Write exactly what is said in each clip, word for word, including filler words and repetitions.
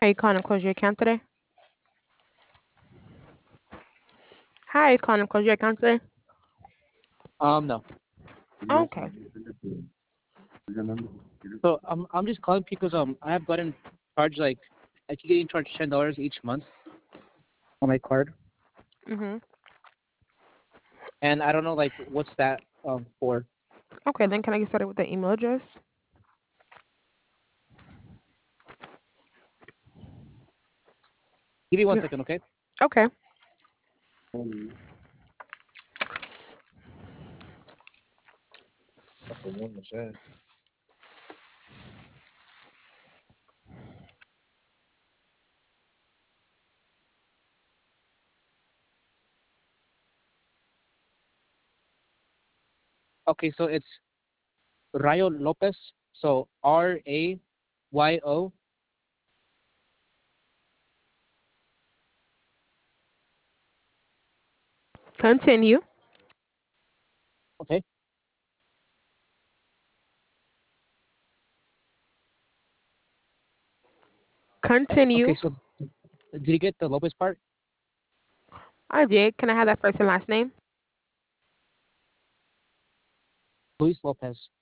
Are you calling to close your account today? Hi, are you calling to close your account today? Um, no. Okay. So um, I'm just calling because um, I have gotten charged like I keep getting charged ten dollars each month on my card, Mhm. and I don't know like what's that um for. Okay, then can I get started with the email address? Give me one Mm, second, okay? okay. Okay, so it's Rayo Lopez. So R A Y O. Continue. Okay. Okay. Continue. So did you get the Lopez part? I did. Can I have that first and last name? Luis Lopez.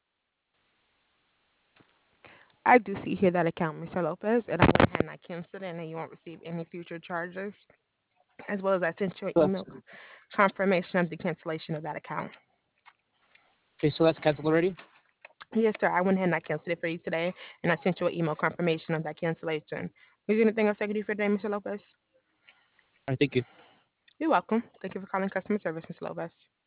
I do see here that account, Mister Lopez, and I went ahead and I canceled it, and then you won't receive any future charges, as well as I sent you an So that's email confirmation of the cancellation of that account. okay. So that's canceled already. All Yes, sir. I went ahead and I canceled it for you today, and I sent you an email confirmation of that cancellation. Is there anything else I can do for today, Mister Lopez? right. Thank you. You're welcome. Thank you for calling customer service, Mister Lopez.